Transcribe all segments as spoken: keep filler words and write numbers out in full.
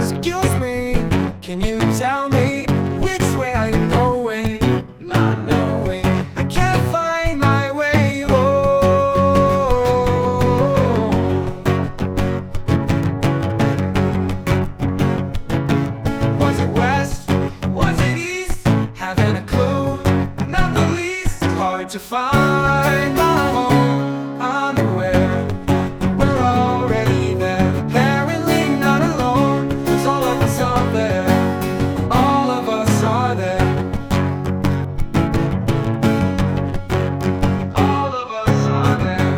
Excuse me, can you tell me which way I'm going? Not knowing, I can't find my way home. Was it west? Was it east? Haven't a clue, not the least. Hard to find my home, unaware. We're already there, apparently not alone. 'Cause all of us are there, all of us are there. All of us are there.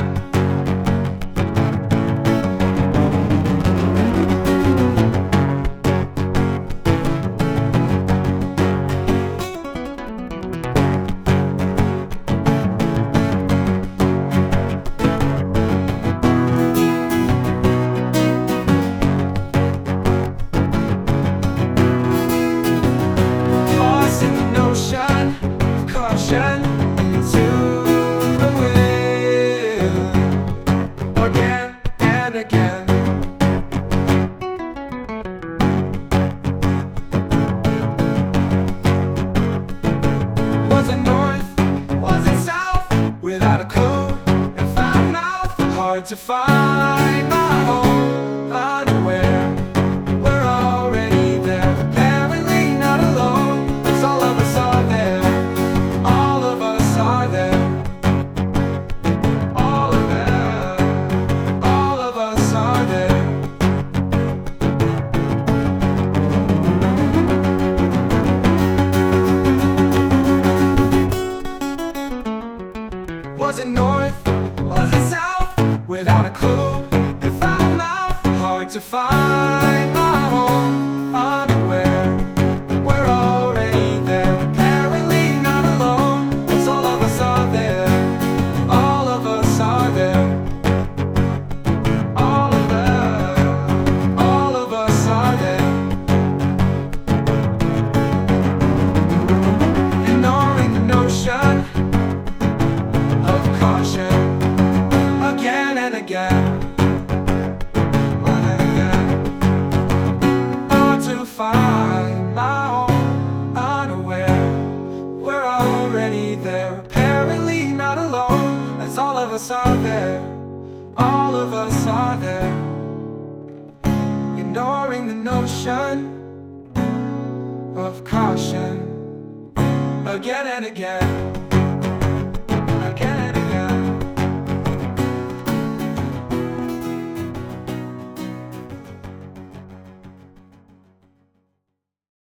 Caution to the wind, again and again. Was it north? Was it south? Without a clue and foul mouth, hard to find my home, unaware. We're already there, apparently not alone. 'Cause all of us are there. Was it north? Was it south? Without a clue and foul mouth, hard to find my home, unaware. We're already there, apparently not alone. 'Cause all of us are there, all of us are there. All of us, all of us are there. Ignoring the notion of caution, again and again, and again. Hard to find my home, unaware. We're already there, apparently not alone. As all of us are there, all of us are there. Ignoring the notion of caution, again and again.